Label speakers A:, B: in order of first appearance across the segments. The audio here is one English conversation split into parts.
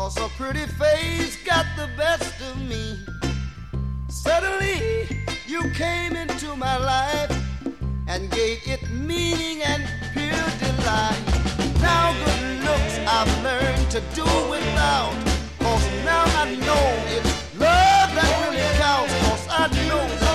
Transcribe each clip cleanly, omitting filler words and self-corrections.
A: 'cause a pretty face got the best of me. Suddenly you came into my life and gave it meaning and pure delight. Now good looks I've learned to do without, 'cause now I know it's love that really counts. 'Cause I know that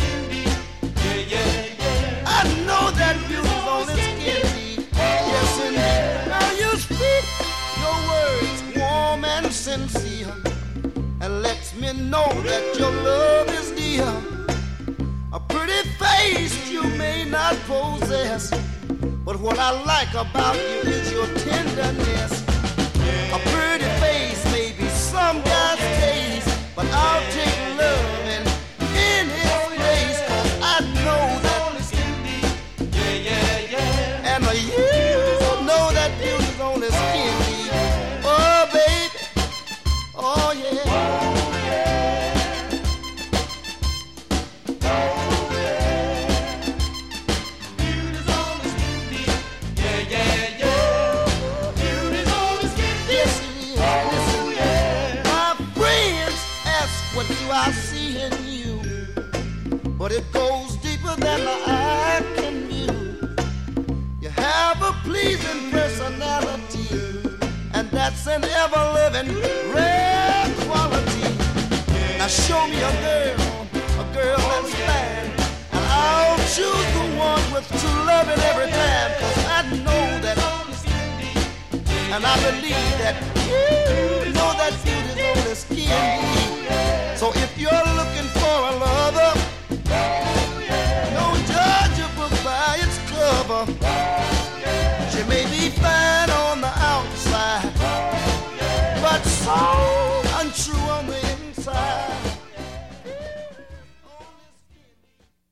A: I know that beauty's on its skin deep. Yes indeed. Now you speak your words warm and sincere, and lets me know that your love is dear. A pretty face you may not possess, but what I like about you is your tenderness. A pretty face may be some guy's taste, but I'll take love and in his place, 'cause I know that. And you know that beauty's on his skin deep. Oh baby, oh yeah. What do I see in you? But it goes deeper than the eye can view. You have a pleasing personality, and that's an ever-living rare quality. Now show me a girl that's fine, and I'll choose the one with true loving every time. 'Cause I know that, and I believe that you know that beauty's on the skin deep. So if you're looking for a lover, don't judge a book by its cover. She may be fine on the outside, but so untrue on the